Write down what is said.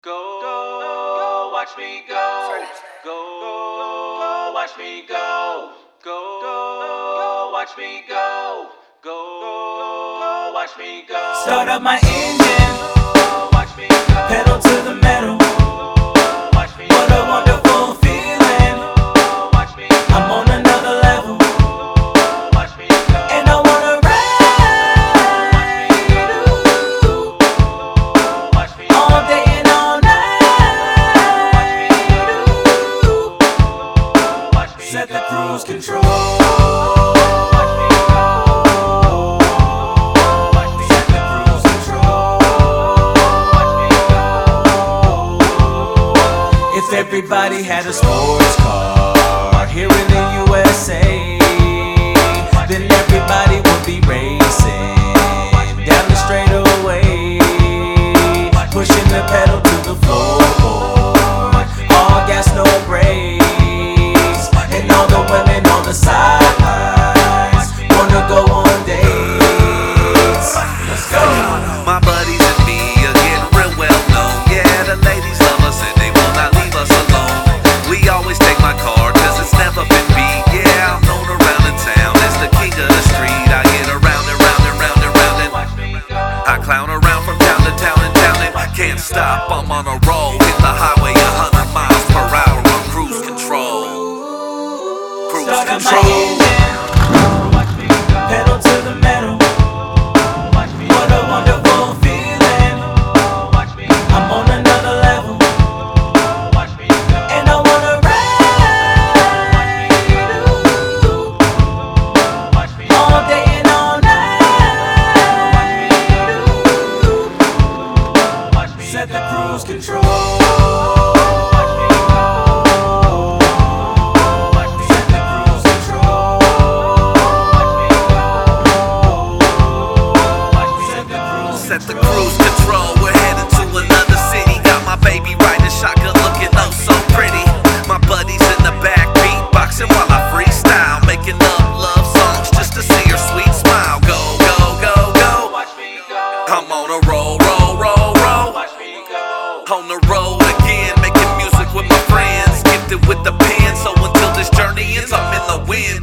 Go, watch me go. Go, watch me go. Go, watch me go. Go, watch me go. Start up my engine, Watch me go. pedal to the metal. Watch me What a wonderful feeling. Watch me go. I'm on another level, Watch me go. and I wanna ride ooh, Watch me all day and all night. Ooh, Watch me set the go. cruise control. Watch me go. Watch me Set the cruise control. Watch me go. If everybody had a sports car here in the USA, then everybody would be racing down the straightaway, pushing the pedal to the floor. All gas, no brakes, and all the women on the sidelines wanna go on dates. Let's go. My buddies and me are getting real well known. Yeah, the ladies love us and they will not leave us alone. We always take my car cause it's never been beat. Yeah, I'm known around in town as the king of the street. I get around and round and round and round and I clown around from town to town and can't stop, I'm on a roll. Hit the highway 100 miles per hour on cruise control. Cruise Start up my control. engine, pedal to the metal. What a wonderful feeling. I'm on another level, and I wanna ride ooh, all day and all night. Ooh, set the cruise control. Set the cruise control. Set the cruise control, we're headed to another city. Got my baby riding shotgun looking oh so pretty. My buddies in the back beatboxing while I freestyle, making love songs just to see her sweet smile. Go, go, go, go. I'm on a roll, roll, roll, roll. On the road again, making music with my friends, gifted with the pen. So until this journey ends, I'm in the wind.